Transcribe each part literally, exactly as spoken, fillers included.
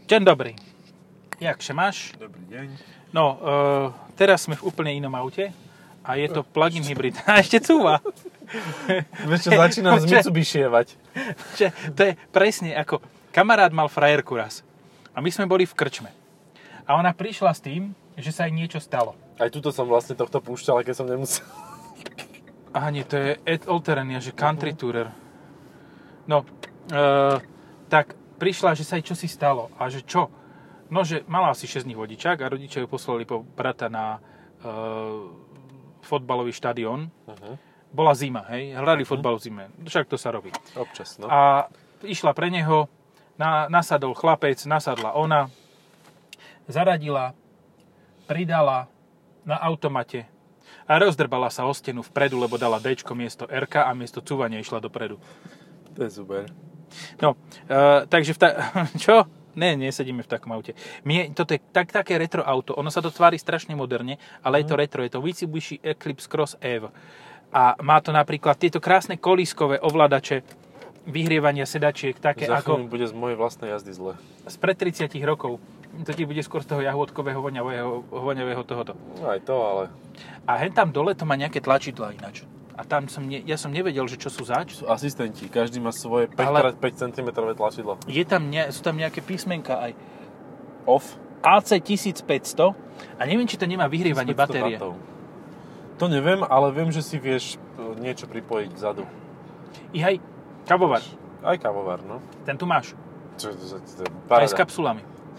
Deň dobrý. Jakže máš? Dobrý deň. No, uh, teraz sme v úplne inom aute a je to plug-in hybrid. A ešte cúva. Vieš čo, začínam z Mitsubishievať. To je presne ako kamarát mal frajerku raz. A my sme boli v krčme. A ona prišla s tým, že sa jej niečo stalo. Aj tuto som vlastne tohto púšťal, keď som nemusel. Aha, nie, to je Ed Alterenia, že country tourer. No, uh, tak prišla, že sa jej čosi stalo. A že čo? No, že mala asi šesť dní vodičák a rodičia ju poslali po brata na uh, fotbalový štadión. Uh-huh. Bola zima, hej? Hrali uh-huh. fotbal v zime. Však to sa robí. Občas, no. A išla pre neho, na, nasadol chlapec, nasadla ona, zaradila, pridala na automate a rozdrbala sa o stenu vpredu, lebo dala Dčko miesto R-ka a miesto cúvania išla dopredu. To je super. No, uh, takže v ta... Čo? Ne, nesedíme v takom aute. Mie, toto je tak, také retro auto. Ono sa to tvári strašne moderne, ale mm. je to retro. Je to Mitsubishi Eclipse Cross E V. A má to napríklad tieto krásne kolískové ovládače vyhrievania sedačiek, také Za ako... Za bude z mojej vlastnej jazdy zle. Spred tridsať rokov. To ti bude skôr z toho jahôdkového, voňavého, voňavého tohoto. No aj to, ale... A hen tam dole to má nejaké tlačidlá ináč. A tam som, ne, ja som nevedel, že čo sú zač. Sú asistenti, každý má svoje päť krát päť centimetrov tlačidlo. Je tam ne, sú tam nejaké písmenka aj. Off. á cé tisícpäťsto. A neviem, či to nemá vyhrievanie batérie. Vatov. To neviem, ale viem, že si vieš niečo pripojiť vzadu. I hej, kavovar. Aj kavovar, no. Ten tu máš. Čo, to, to, to, to je aj s kapsulami.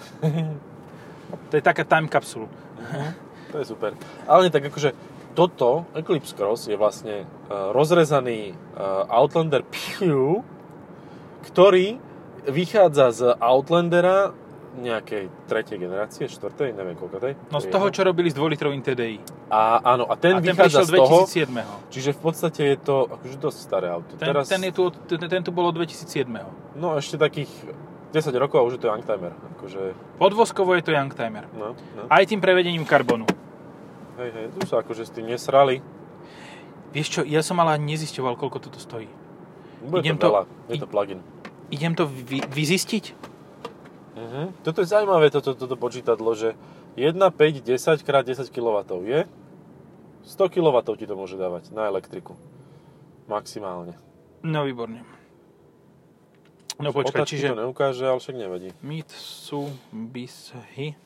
To je taká time kapsul. To je super. Ale nie tak akože toto, Eclipse Cross, je vlastne uh, rozrezaný uh, Outlander Pure, ktorý vychádza z Outlandera nejakej tretej generácie, štvrtej, neviem koľko tej. No z toho, čo robili s dvojlitrovým té dé í. A áno, a ten, a ten vychádza z toho, dvetisícsedem. Čiže v podstate je to akože dosť staré auto. Ten, Teraz, ten, je tu, ten, ten tu bolo dvetisícsedem. No ešte takých desať rokov a už je to Youngtimer. Akože... Podvozkovo je to Youngtimer. No, no. Aj tým prevedením karbonu. Hej, hej, tu sa akože s tým nesrali. Vieš čo, ja som ale ani nezisťoval, koľko toto stojí. Bude idem to veľa, to, je to plug-in. Idem to vy, vyzistiť? Uh-huh. Toto je zaujímavé, toto, toto počítadlo, že jedna päť desať krát desať kilowattov je sto kilowattov ti to môže dávať na elektriku. Maximálne. No výborne. No počkaj, Otačky čiže... to neukáže, ale však nevadí. Mitsubishi.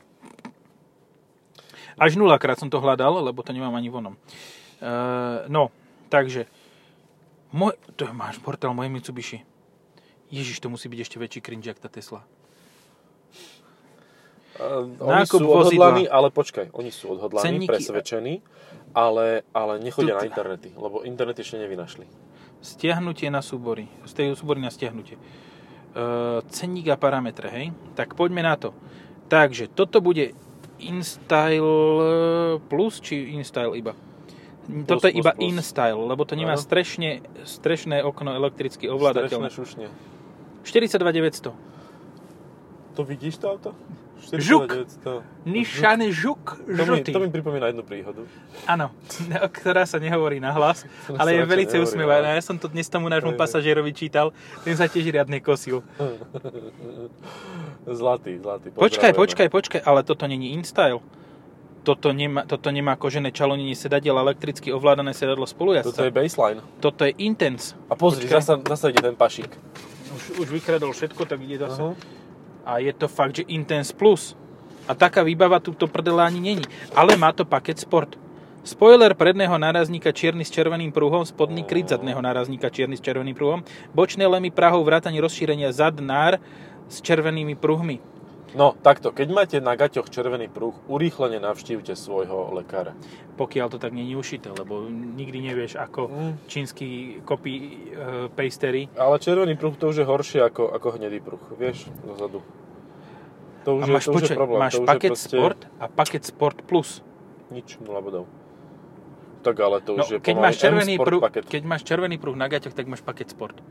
Až nulakrát som to hľadal, lebo to nemám ani vonom. Uh, no, takže... Môj, to je máš portál moje Mitsubishi. Ježiš, to musí byť ešte väčší cringe, jak tá Tesla. Uh, oni sú odhodlaní, ale počkaj, oni sú odhodlaní, Cenníky... presvedčení, ale, ale nechodia tu... na internety, lebo internet ešte nevynašli. Stiahnutie na súbory. Z tej súbory na stiahnutie. Uh, cenník a parametre, hej? Tak poďme na to. Takže, toto bude InStyle Plus, či InStyle iba? Plus, toto je plus, iba plus. InStyle, lebo to nemá strešne, strešné okno elektricky ovládateľné. Strešné šušne. štyridsaťdva deväťsto. To vidíš to auto? Žuk. Nissan Žuk. To mi, to mi pripomína jednu príhodu. Áno, ktorá sa nehovorí nahlas, ale je veľmi usmievaná. Ja som to dnes tomu nášmu pasažierovi čítal, ten sa tiež riadne kosil. Zlatý, zlatý. Počkaj, počkaj, počkaj, ale toto není InStyle. Toto nemá, toto nemá kožené čalonenie sedadiel, elektricky ovládané sedadlo spolujazca. Toto je baseline. Toto je Intense. A pozri, zasa, zasa ide ten pašík. Už, už vykradol všetko, tak ide zase. Uh-huh. A je to fakt, že Intense Plus. A taká výbava tu to prdele ani není. Ale má to paket Sport. Spoiler predného nárazníka čierny s červeným pruhom, spodný kryt zadného nárazníka čierny s červeným pruhom, bočné lemy prahov, vrátane rozšírenia zadnár s červenými pruhmi. No, takto, keď máte na gaťoch červený pruh, urýchlene navštívte svojho lekára. Pokiaľ to tak nie je ušité, lebo nikdy nevieš, ako mm. čínsky copy e, pastery. Ale červený pruh to už je horšie ako, ako hnedý pruh, vieš, dozadu. To už, a máš, je, to počuť, už je problém. máš to už paket proste... Sport a paket Sport Plus. Nič, nula bodov. Tak ale to no, už je keď máš červený pruh, paket. Keď máš červený pruh na gaťoch, tak máš paket Sport.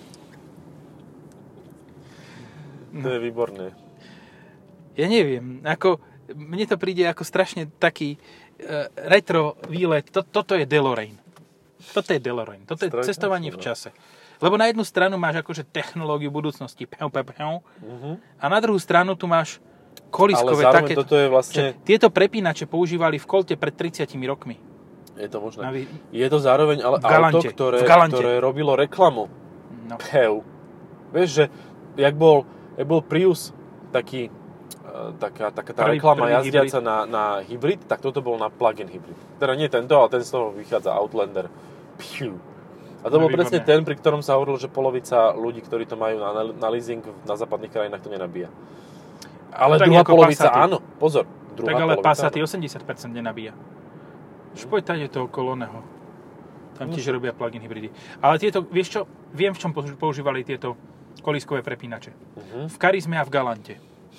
To je výborné. Ja neviem, ako, mne to príde ako strašne taký uh, retro výlet. Toto je DeLorean. Toto je DeLorean. Toto je Strojka? cestovanie v čase. Lebo na jednu stranu máš akože technológiu budúcnosti, pew, pew, pew, Uh-huh. a na druhú stranu tu máš kolískové. Ale zároveň také, toto je vlastne... Čo, tieto prepínače používali v Kolte pred tridsiatimi rokmi. Je to možné. Vy... Je to zároveň ale v auto, ktoré, ktoré robilo reklamu. No. Pew. Vieš, že jak bol, jak bol Prius taký, uh, taká, taká tá Prvý- reklama prvý jazdiaca na, na hybrid, tak toto bol na plug-in hybrid. Teda nie tento, ale ten z toho vychádza Outlander. Pew. A to No, bol presne výborné. ten, pri ktorom sa hovorilo, že polovica ľudí, ktorí to majú na, na leasing na západných krajinách, to nenabíja. Ale tak druhá ako polovica, Passaty. áno, pozor. Druhá Tak ale polovica, Passaty áno. osemdesiat percent nenabíja. Špoď tady to okolo neho. Tam No. tiež robia plug-in hybridy. Ale tieto, vieš čo, viem v čom používali tieto kolískové prepínače. Uh-huh. V Charisme a v Galante.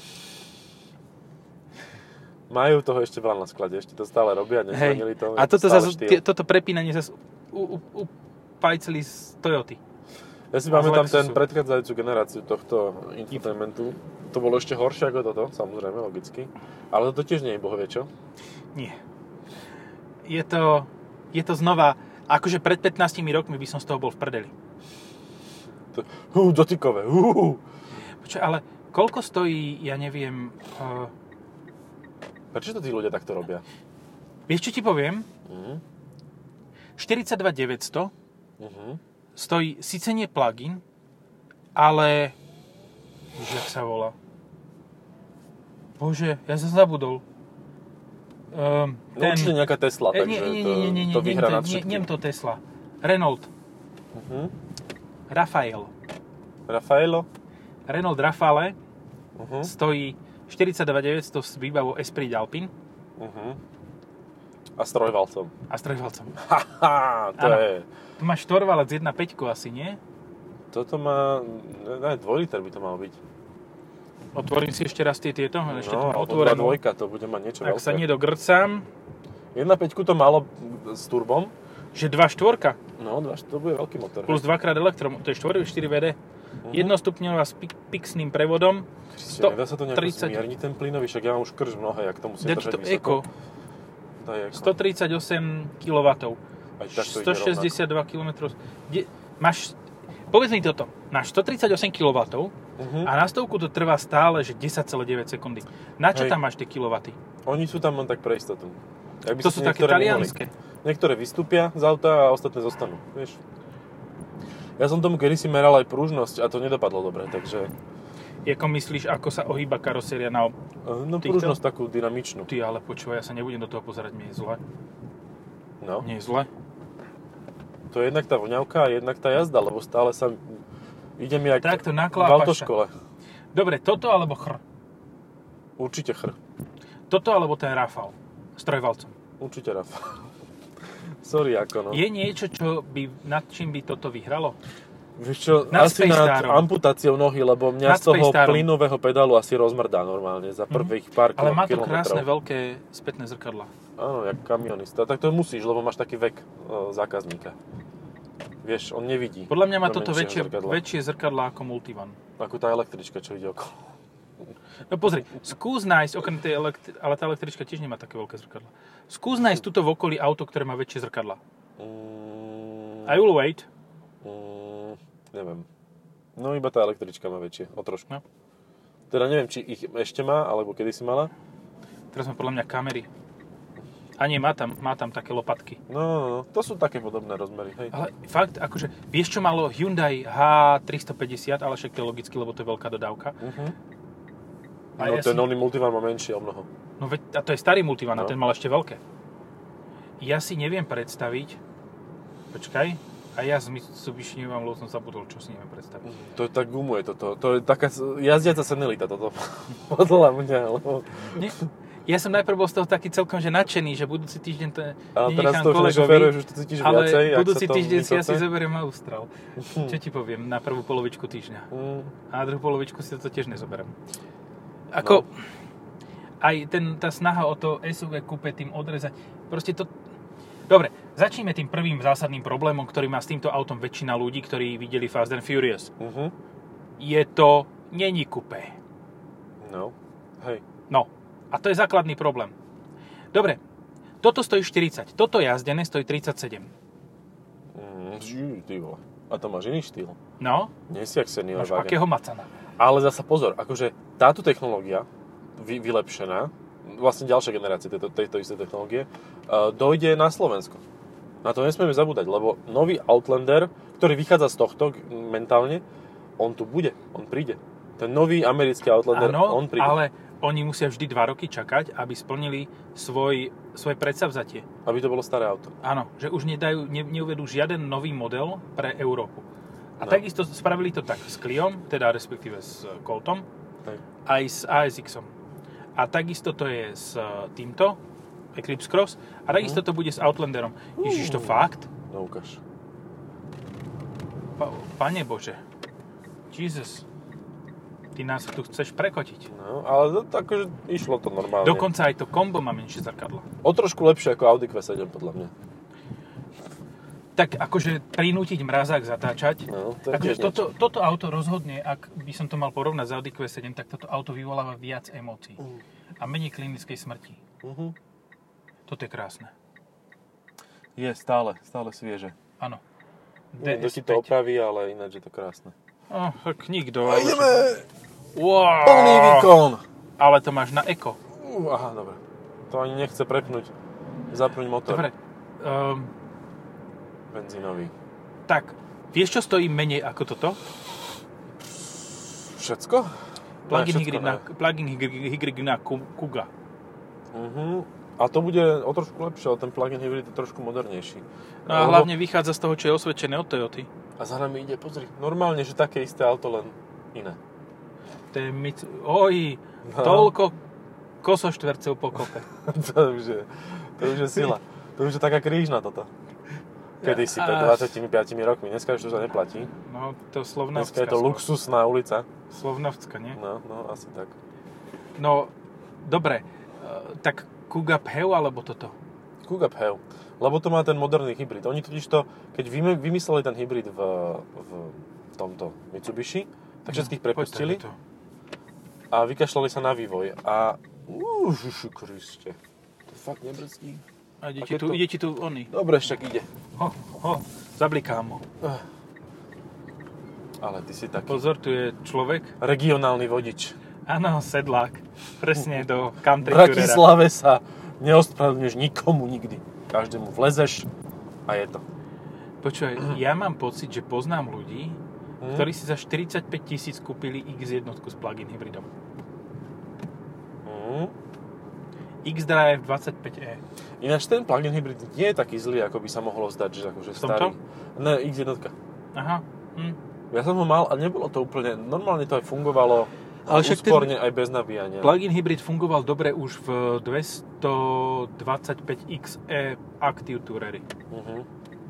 Majú toho ešte veľa na sklade, ešte to stále robia, nezmenili to. A je to toto, stále zase, štýl. tie, toto prepínanie zase u, u, upajcili z Toyoty. Ja si a z pamätám ten Lexusu. predchádzajúcu generáciu tohto infotainmentu. To bolo ešte horšie ako toto, samozrejme, logicky. Ale toto tiež nie je bohvie čo. Nie. Je to, je to znova, akože pred pätnástimi rokmi by som z toho bol v prdeli. To, hú, dotykové, hú. Počkaj, ale koľko stojí, ja neviem, uh, Prečo to tí ľudia takto robia? vieš čo ti poviem? Mhm. štyridsaťdva deväťsto Mhm. stojí, síce nie plug-in, ale už jak sa volá. Bože, ja som zabudol. Um, No určite nejaká Tesla, Eh, takže nie, nie, to, nie, nie, nie, to nie, vyhrá nie, nad nie, všetkým. nie to Tesla. Renault. Mhm. Rafael. Raffaello? Renault Rafale Mhm. stojí štyridsaťdva deväťsto s výbavou Esprit Alpine Mhm. A s trojvalcom. a s trojvalcom. Haha, to Áno. je... Tu máš štvorvalec jedna celá päť asi, nie? Toto má... Ne, dvoj liter by to mal byť. Otvorím si ešte raz tie tieto. Ešte to No, mám alebo otvorenú. dva dvojka, to bude mať niečo Ak veľké. sa nedogrcam, jedna celá päť to malo s turbom. že dva štvorka No, dva, to bude veľký motor. plus dvakrát elektrom, to je štyri vé dé. Mhm. Jednostupňová s pik- pixným prevodom. Kriste, nedá sa to nejako tridsať zmierniť ten plynový, však ja mám už krč v nohe, jak to musím Dať držať to vysoko. Eco, Daj Eco. stotridsaťosem kilowattov. Aj tak to ide stošesťdesiatdva kilometrov. De- máš, povedz mi toto, máš stotridsaťosem kilowattov Mhm. a na stovku to trvá stále, že desať celá deväť sekundy. Na čo Hej. tam máš tie kilowaty? Oni sú tam len tak pre istotu. Ak by To si sú také niektoré talianské. nemohli. Niektoré vystúpia z auta a ostatné zostanú, vieš. Ja som tomu kedysi meral aj pružnosť a to nedopadlo dobre, takže... Ako myslíš, ako sa ohýba karoséria na... Ob... No Týchto? pružnosť takú dynamičnú. Ty, ale počúvaj, ja sa nebudem do toho pozerať, mne je zle. No. Nie je zle. To je jednak tá voňavka a jednak tá jazda, lebo stále sa... Idem jak Takto v naklápaš sa. autoškole. Dobre, toto alebo chr. Určite chr. Toto alebo ten Rafal s trojvalcom. Určite Raf. Sorry, ako no. Je niečo, čo by, nad čím by toto vyhralo? Vieš čo, Nad asi Space nad Starom. amputáciou nohy, lebo mňa Nad z toho Space Starom. plynového pedálu asi rozmrdá normálne za prvých pár Ale má to kilometrov. krásne veľké spätné zrkadlá. Áno, jak kamionista. Tak to musíš, lebo máš taký vek o, zákazníka. Vieš, on nevidí. Podľa mňa má do toto menšieho väčšie, zrkadla. väčšie zrkadlá ako Multivan. Ako tá električka, čo ide okolo. No pozri, skús nájsť, okrem tej elektri- ale tá električka tiež nemá také veľké zrkadlá. Skús nájsť tuto v okolí auto, ktoré má väčšie zrkadlá. Mm, I will wait. mm, neviem. No iba tá električka má väčšie, o trošku. No. Teda neviem, či ich ešte má, alebo kedy si mala. Teraz má podľa mňa kamery. A nie, má tam, má tam také lopatky. No, no, no, to sú také podobné rozmery, hej. Ale fakt, akože, vieš čo malo Hyundai H tristopäťdesiat, ale však to je logicky, lebo to je veľká dodávka. Uh-huh. A No ja ten si- oný multivan má menšie o mnoho. No veď, a to je starý Multivan, a No. ten mal ešte veľké. Ja si neviem predstaviť, počkaj, a ja z Mitsubishi neviem, lebo som zabudol, čo si neviem predstaviť. To je tak gumuje toto. To je taká s- jazdiaca senilita toto. Podľa mňa, lebo... Nie? Ja som najprv bol z toho taký celkom že nadšený, že budúci týždeň to Ale teraz nenechám to už kolegovi, nešoferuješ, už to cítiš ale viacej, jak budúci sa to týždeň si asi vykope. zoberiem Austral. Čo ti poviem, na prvú polovičku týždňa. Mm. A na druhú polovičku si to tiež nezoberiem. Ako, No. aj ten, tá snaha o to es ú vé kúpe tým odrezať, proste to... Dobre, začneme tým prvým zásadným problémom, ktorý má s týmto autom väčšina ľudí, ktorí videli Fast and Furious. Uh-huh. Je to, není kupé. No, hej. No, a to je základný problém. Dobre, toto stojí štyridsať, toto jazdené stojí tridsaťsedem. Mm, ži, ty vole. a to máš iný štýl. No, Nie si jak senior máš wagen. akého macana. Ale zasa pozor, akože táto technológia, vy, vylepšená, vlastne ďalšia generácia tejto, tejto isté technológie, uh, dojde na Slovensko. Na to nesmieme zabúdať, lebo nový Outlander, ktorý vychádza z tohto mentálne, on tu bude, on príde. Ten nový americký Outlander, Áno, on príde. ale oni musia vždy dva roky čakať, aby splnili svoj, svoje predsavzatie. Aby to bolo staré auto. Áno, že už nedajú, ne, neuvedú žiaden nový model pre Európu. A No. takisto spravili to tak s Cliom, teda respektíve s Coltom, Hej. aj s á es iks-om. A takisto to je s týmto, Eclipse Cross, a takisto to bude s Outlanderom. Ježiš, to fakt? No ukáž. Pa, Pane Bože. Jesus. Ty nás tu chceš prekotiť. No, ale to, akože išlo to normálne. Dokonca aj to kombo má menšie zrkadlo. O trošku lepšie ako Audi kvé sedem, podľa mňa. Tak akože prinútiť mrazák zatáčať. No, to je Akože tiež toto, toto auto rozhodne, ak by som to mal porovnať s Audi kvé sedem, tak toto auto vyvoláva viac emócií. Mm. A menej klinickej smrti. Uh-huh. Toto je krásne. Je stále, stále svieže. Áno. Kto ti to opraví, ale ináč je to krásne. Oh, tak nikto. A ideme! Wow. Plný výkon! Ale to máš na eko. Uh, aha, dobre. To ani nechce prepnúť. Zapnúť motor. Dobre. Um, Benzínový. tak, vieš, čo stojí menej ako toto? Všetko? Plug-in Ne, hybrid všetko na, ne. plug-in hybrid na Kuga. Uh-huh. A to bude o trošku lepšie, ale ten plug-in hybrid je trošku modernejší. No a Lebo- hlavne vychádza z toho, čo je osvedčené od Toyoty. A za nami ide, pozri, normálne, že také isté auto, len iné. To je Mitsu... Oj, No. toľko kosoštvercov po kope. to, už je, to už je sila. To už je taká krížna toto. Kedysi, pred A- dvadsaťpäť rokmi. Dneska už to sa neplatí. No, to Dneska Slovnovská. je to luxusná ulica. Slovnovská, nie? No, no, asi tak. No, dobre. e, Tak Kuga Phew alebo toto? Kuga Phew. Lebo to má ten moderný hybrid. Oni totiž to, keď vyme- vymysleli ten hybrid v, v tomto Mitsubishi, tak všetkých prepustili Poď, to. a vykašľali sa na vývoj. A Ježiši Kriste. To fakt nebrzdí. A ide A ti keď tu, to- ide ti tu oný. Dobre, však ide. Ho, ho, zablikám ho. Ale ty si taký Pozor, tu je človek. regionálny vodič. Áno, sedlák. Presne do country V tourera. Bratislave sa neospravedlňuješ nikomu nikdy. Každému vlezeš a je to. Počúvaj, ja mám pocit, že poznám ľudí, Hm? ktorí si za štyridsaťpäť tisíc kúpili iks jeden s plug-in hybridom. Mm. X-Drive dvadsaťpäť e. Ináč ten plug-in hybrid nie je taký zlý, ako by sa mohlo zdať, že akože V tomto? starý. Ne, iks jeden. Aha. Hm. Ja som ho mal a nebolo to úplne, normálne to aj fungovalo, Ale ale však ten úsporne aj bez nabíjania. Plug-in hybrid fungoval dobre už v dvestodvadsaťpäť iks e Active Tourery. Uh-huh.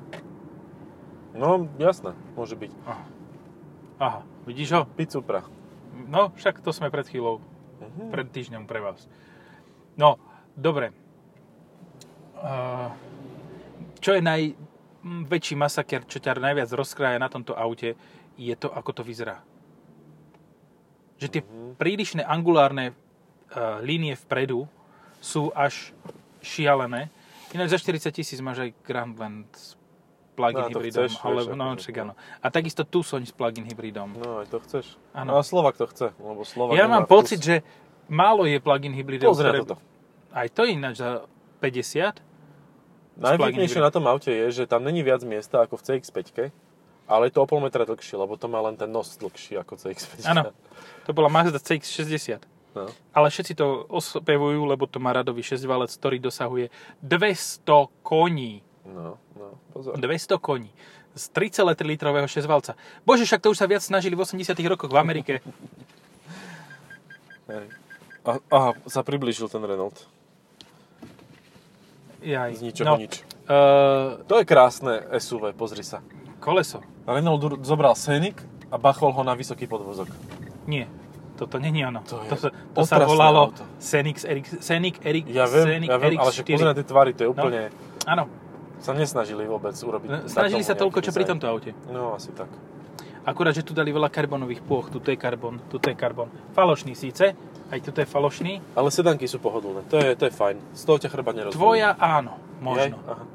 No, jasné, môže byť. Aha. Aha, vidíš ho? Picupra. No, však to sme pred chvíľou, Uh-huh. pred týždňom pre vás. No, dobre. Uh, čo je najväčší masaker, čo ťa najviac rozkrája na tomto aute, je to, ako to vyzerá. Že tie Mhm. prílišné angulárne uh, línie vpredu sú až šialené. Ináč za štyridsať tisíc máš aj Grandland s plug-in No, to hybridom. chceš, ale, vieš, no, akože, však no. áno. A takisto Tucson s plug-in hybridom. No, aj to chceš. Áno. No a Slovak to chce, lebo Slovak Ja nemá mám pocit, vkus. že málo je plug-in hybridov. Pozri na toto. Aj to je ináč za päťdesiat. Najvtipnejšie na tom aute je, že tam není viac miesta ako v cé iks päť, ale je to o pol metra dlhšie, lebo to má len ten nos dlhší ako cé iks päť. Áno, to bola Mazda cé iks šesťdesiat. No. Ale všetci to ospevujú, lebo to má radový šesťvalec, ktorý dosahuje dvesto koní. No, no, pozor. dvesto koní. Z tri celé tri litrového šesťvalca. Bože, však to už sa viac snažili v osemdesiatych rokoch v Amerike. Hej. A, aha, sa priblížil ten Renault. Jaj. Z ničoho no, nič. Uh, To je krásne es ú vé, pozri sa. koleso. Renault dur- zobral Scenic a bachol ho na vysoký podvozok. Nie. Toto není ono. To je To, sa- to sa otrasné volalo auto. Scenic Eric, Scenic Eric, Ja viem, Scenic ja viem, Eric ale však štyri. pozri na tie tvary, to je úplne... Áno. Sa nesnažili vôbec urobiť... Snažili sa takomu toľko, nejaký čo pri dizajn. tomto aute. No, asi tak. Akurát, že tu dali veľa karbonových plôch. Tuto je karbon, tuto je karbon. Falošný síce, aj tuto je falošný. Ale sedanky sú pohodlné, to je, to je fajn. Z toho ťa chrbát nerozbolí. Tvoja áno, možno. Jaj? Aha, dobre.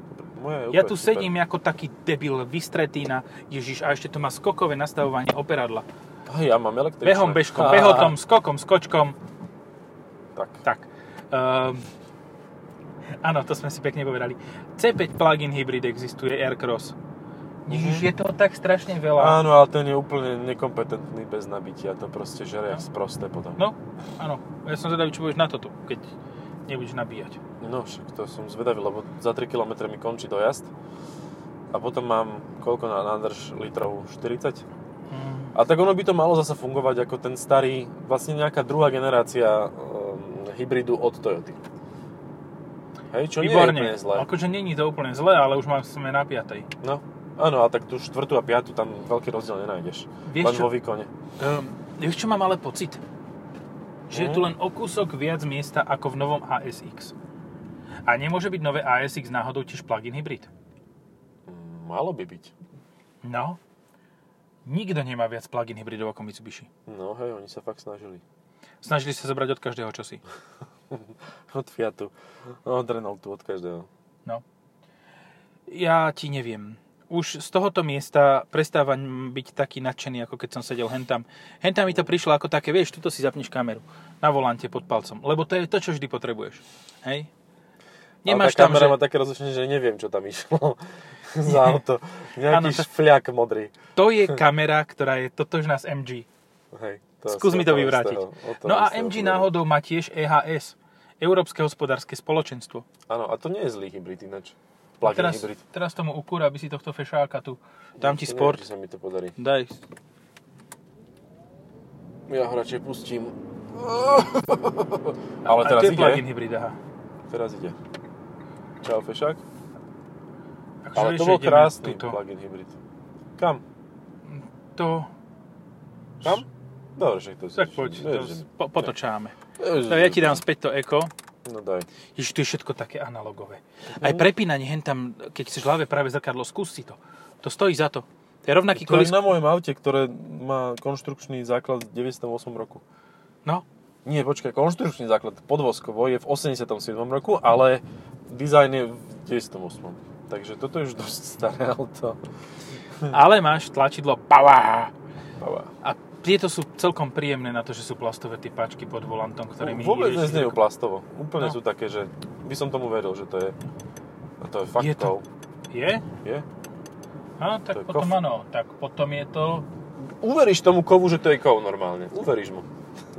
Moja je Ja úplne tu super. sedím ako taký debil, vystretý na Ježiš, a ešte to má skokové nastavovanie operadla. A ja mám električné. Behom, bežkom, behotom, skokom, skočkom. Tak. Tak. Um, áno, to sme si pekne povedali. cé päť plug-in hybrid existuje, Aircross. Ježiš, je toho tak strašne veľa. Áno, ale ten je úplne nekompetentný bez nabitia. To proste žere jak sprosté potom. No, áno. Ja som zvedavý, čo budeš na toto, keď nebudeš nabíjať. No však to som zvedavý, lebo za tri kilometre mi končí dojazd. A potom mám koľko na nádrž litrov? štyridsať? Mm. A tak ono by to malo zasa fungovať ako ten starý, vlastne nejaká druhá generácia um, hybridu od Toyoty. Hej, čo Výborne. nie je úplne zlé. Akože není to úplne zlé, ale už sme na piatej. No, áno, a tak tú štvrtú a piatu tam veľký rozdiel nenájdeš. Vieš Len čo? vo výkone. Um, vieš čo mám ale pocit? Že je tu len o kúsok viac miesta ako v novom á es iks. A nemôže byť nové á es iks náhodou tiež plug-in hybrid? Mm, Malo by byť. No. Nikto nemá viac plug-in hybridov ako Mitsubishi. No hej, oni sa fakt snažili. Snažili sa zobrať od každého čosi. Od Fiatu, od Renaultu, od každého. No. Ja ti neviem. Už z tohoto miesta prestávam byť taký nadšený, ako keď som sedel hentam. Hentam mi to prišlo ako také, vieš, tuto si zapneš kameru na volante pod palcom. Lebo to je to, čo vždy potrebuješ. Hej? Nemáš ale tá tam, kamera že... má také rozlišenie, že neviem, čo tam išlo za auto. Nejaký Áno, to... šfľak modrý. To je kamera, ktorá je totožná s em gé. Hej, to Skús mi to toho vyvrátiť. istého, No a istého em gé podaru. náhodou má tiež é há es. Európske hospodárske spoločenstvo. Áno, a to nie je zlý hybrid ináč. A Plug-in teraz, hybrid. teraz tomu ukúr, aby si tohto fešáka tu... Dám ti Neviem, sport. či sa mi to podarí. Daj. Ja ho radšej pustím. Ale A teraz to je ide. plug-in hybrid, aha. Teraz ide. Čau, fešák. Akože Ale vieš, to že bol ideme krásny tuto. plug-in hybrid. Kam? To... Kam? Dobre, že to... Tak poď, to po, potočáme. Ježiš. No, ja ti dám späť to eko. No daj. Ježiš, tu je všetko také analogové. Aj prepínanie hen tam, keď chceš ľavé práve zrkadlo, skús si to. To stojí za to. To je rovnaký To je kolis... na mojom aute, ktoré má konštrukčný základ z deväťdesiatom ôsmom roku. No, Nie, počkaj, konštrukčný základ podvozkovo je v osemdesiatom siedmom roku, ale dizajn je v deväťdesiatom ôsmom Takže toto je už dosť staré auto. ale máš tlačidlo power. Pava. A tieto sú celkom príjemné na to, že sú plastové tie páčky pod volantom, ktorými Vôbec ideš neznejú rýchlo. plastovo. Úplne No. sú také, že by som tomu veril, že to je... A to je fakt Je to. kov. Je? Je? No, To tak je potom kof. áno. Tak potom je to... Uveríš tomu kovu, že to je kov normálne. Uveríš mu.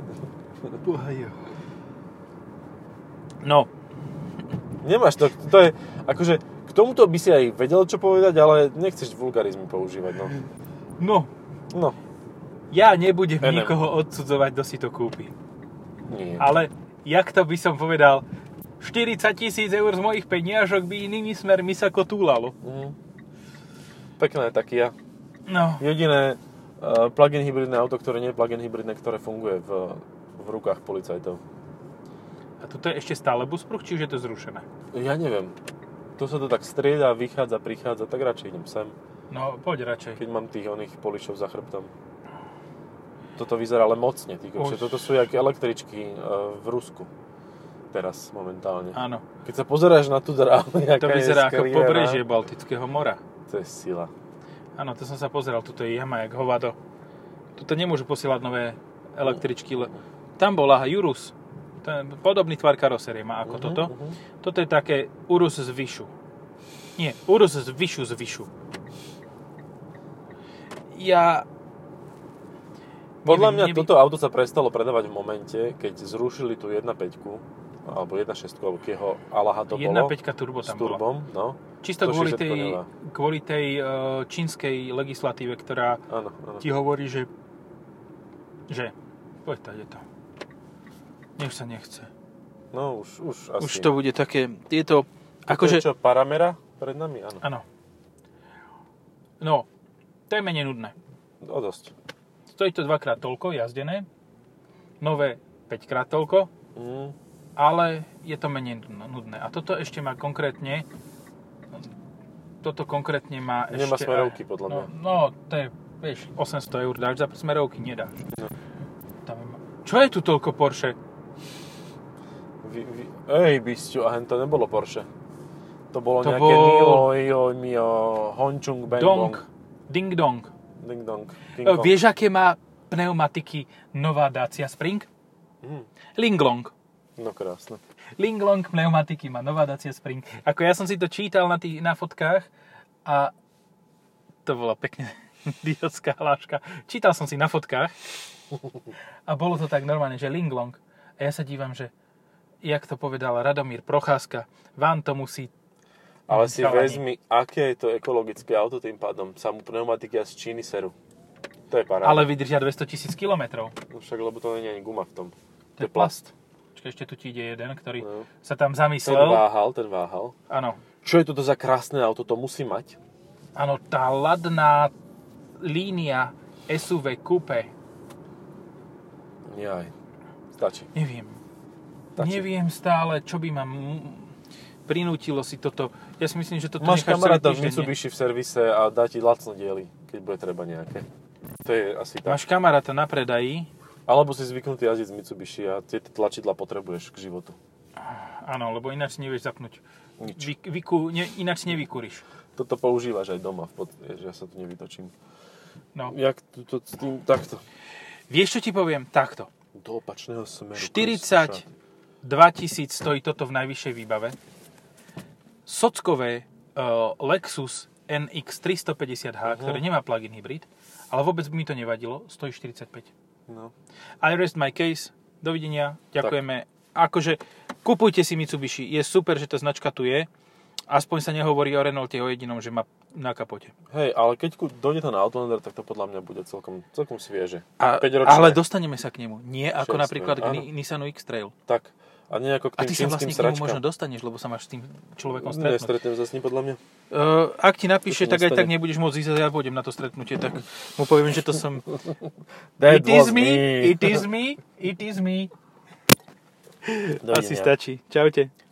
No, Nemáš to, to je, akože, k tomuto by si aj vedel, čo povedať, ale nechceš vulgarizmy používať, no. no, No, ja nebudem Enem. nikoho odsudzovať, kto si to kúpi. nie. Ale, jak to by som povedal, štyridsať tisíc eur z mojich peniažok by inými smermi sa kotúlalo. Mhm. Pekné taký ja. No, Jediné uh, plug-in hybridné auto, ktoré nie je plug-in hybridné, ktoré funguje v, v rukách policajtov. a tuto je ešte stále buspruch, či už je to zrušené? Ja neviem. Tu sa to tak strieda, vychádza, prichádza, tak radšej idem sem, No, poď radšej. keď mám tých oných poličov za chrbtom. Toto vyzerá ale mocne, tí kokšie. Už. Toto sú jak električky uh, v Rusku. Teraz momentálne. Áno, Keď sa pozeráš na tú dráhu, jaká to vyzerá je ako skrivená, pobrežie Baltického mora. To je sila. Áno, to som sa pozeral, tuto je jama jak hovado. Tuto nemôžu posielať nové električky, le... tam bola Urus. Ten podobný tvar karosérie má ako Mhm, toto. mhm. Toto je také Urus z Vyšu. Nie, Urus z Vyšu z Vyšu. Ja... Podľa neviem, mňa neviem. toto auto sa prestalo predávať v momente, keď zrušili tú jeden päť alebo jeden šesť, alebo kieho Alaha to jedna bolo. päť turbo S tam bola. turbom, no. Čisto To kvôli šesťdesiatko tej, nedá. kvôli tej uh, čínskej legislatíve, ktorá Áno, áno. ti hovorí, že že poď tady to. Nech sa nechce. No už, už asi. Už to bude také, je to Toto akože, je čo, Paramera pred nami? Áno. áno. No, to je menej nudné. O dosť. Stojí to dvakrát toľko, jazdené. Nové päťkrát toľko, Mm. ale je to menej nudné. A toto ešte má konkrétne, toto konkrétne má ešte... Nemá smerovky, aj- podľa no, mňa. No, to je, vieš, osemsto eur dáš za smerovky, nedáš. No. Tam je, čo je tu toľko Porsche? Vy, vy, ej, bysťu, a hen to nebolo Porsche. To bolo To nejaké bol- Milo, Ijo, Mio, Hončung, Bang Dong. Bong. Ding dong. Ding dong. King E, Kong. Vieš, aké má pneumatiky nová Dacia Spring? Mm. Linglong. No krásne. Linglong pneumatiky má nová Dacia Spring. Ako ja som si to čítal na, tých, na fotkách a to bola pekne diodská hláška. Čítal som si na fotkách a bolo to tak normálne, že Linglong. A ja sa dívam, že jak to povedal Radomír Procházka, vám to musí... Ale si chalani. vezmi, aké je to ekologické auto tým pádom. Samú pneumatiky z Číny seru. To je paráda. Ale vydržia dvestotisíc kilometrov. No však, lebo to nie je ani guma v tom. To je plast. Počkaj, ešte tu ti ide jeden, ktorý No. sa tam Ten zamyslel. váhal, ten váhal. Áno. Čo je toto za krásne auto? To musí mať. Áno, tá ladná línia es ú vé Coupe. Jaj. Stačí. Neviem. Stačí. Neviem stále, čo by ma m- prinútilo si toto. Ja si myslím, že toto Máš necháš kamaráta celý v týždeň. Mitsubishi v servise a dá ti lacno diely, keď bude treba nejaké. To je asi tak. Máš kamaráta na predaji. Alebo si zvyknutý jazdiť z Mitsubishi a tie tlačidla potrebuješ k životu. Áno, lebo ináč si nevieš zapnúť. Nič. Vy, vyku, ne, ináč nevykúriš. Toto používaš aj doma, v pod... Jež, ja sa tu nevytočím. No. Jak tu to s tým, takto. Vieš, čo ti poviem? Takto. Do opačného smeru. štyridsaťdva tisíc stojí toto v najvyššej výbave. Sockové uh, Lexus en iks tristopäťdesiat há, Mhm. ktoré nemá plug-in hybrid, ale vôbec by mi to nevadilo, stojí štyridsaťpäť. No. I rest my case. Dovidenia. Ďakujeme. Akože kupujte si Mitsubishi. Je super, že tá značka tu je. Aspoň sa nehovorí o Renaulte o jedinom, že má na kapote. Hej, ale keď ku- dojde to na Outlander, tak to podľa mňa bude celkom, celkom svieže. A, päťročné. ale dostaneme sa k nemu. Nie ako Šestné, napríklad k áno. Ni- Nissanu X-Trail. Tak. A nie ako k A tým ty sa vlastne čínskym k nemu možno sračkám. dostaneš, lebo sa máš s tým človekom stretnúť. Nestretnem sa s ním podľa mňa. Uh, ak ti napíše, To tak aj nestane. tak nebudeš môcť ísť a ja pôjdem na to stretnutie, tak mu poviem, že to som... That It is was me, me. it is me, it is me. Dovidenia. Asi stačí. Čaute.